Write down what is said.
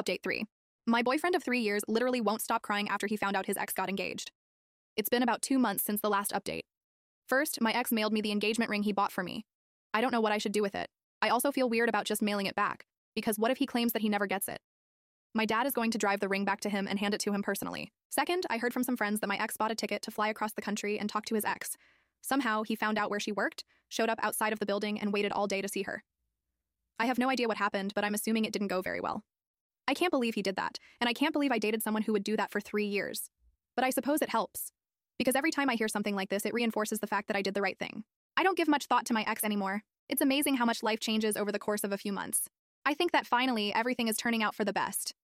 Update 3. My boyfriend of 3 years literally won't stop crying after he found out his ex got engaged. It's been about 2 months since the last update. First, my ex mailed me the engagement ring he bought for me. I don't know what I should do with it. I also feel weird about just mailing it back, because what if he claims that he never gets it? My dad is going to drive the ring back to him and hand it to him personally. Second, I heard from some friends that my ex bought a ticket to fly across the country and talk to his ex. Somehow, he found out where she worked, showed up outside of the building, and waited all day to see her. I have no idea what happened, but I'm assuming it didn't go very well. I can't believe he did that, and I can't believe I dated someone who would do that for 3 years. But I suppose it helps. Because every time I hear something like this, it reinforces the fact that I did the right thing. I don't give much thought to my ex anymore. It's amazing how much life changes over the course of a few months. I think that finally, everything is turning out for the best.